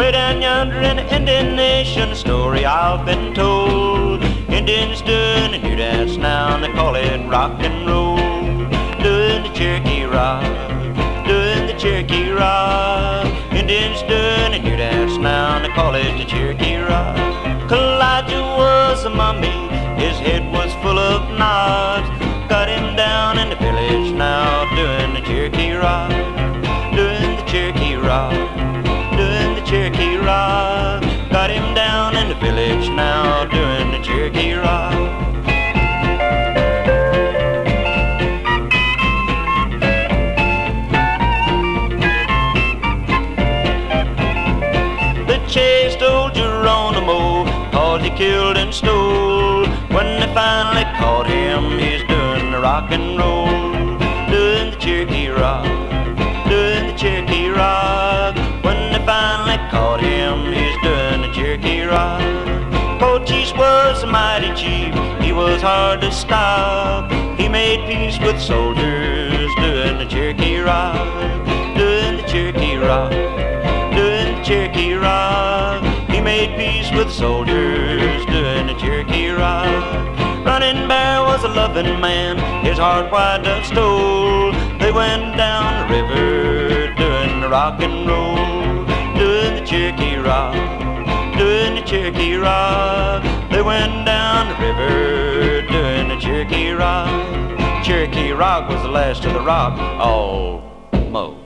Way down yonder in the Indian Nation, a story I've been told. Indians doing a new dance now, and they call it rock and roll. Doing the Cherokee rock, doing the Cherokee rock. Indians doing a new dance now, and they call it the Cherokee rock. Elijah was a mummy, his head was full of knots. Got him down in the village now, doing the Cherokee rock, doing the Cherokee rock, doing the Cherokee rock. Got him down in the village now, doing the Cherokee rock. They chased old Geronimo, 'cause he killed and stole. When they finally caught him, he's doing the rock and roll, doing the Cherokee rock, doing the Cherokee rock. When they finally caught him, he's doing the Cherokee rock. Cochise was a mighty chief, he was hard to stop. He made peace with soldiers, doing the Cherokee rock, doing the Cherokee rock, doing the Cherokee rock. He made peace with soldiers, doing the Cherokee rock. Running Bear was a loving man, his heart wide of stole. They went down the river, doing the rock and roll, doing the Cherokee rock, doing the Cherokee rock. They went down the river, doing the Cherokee rock. Cherokee rock was the last of the rock, almost.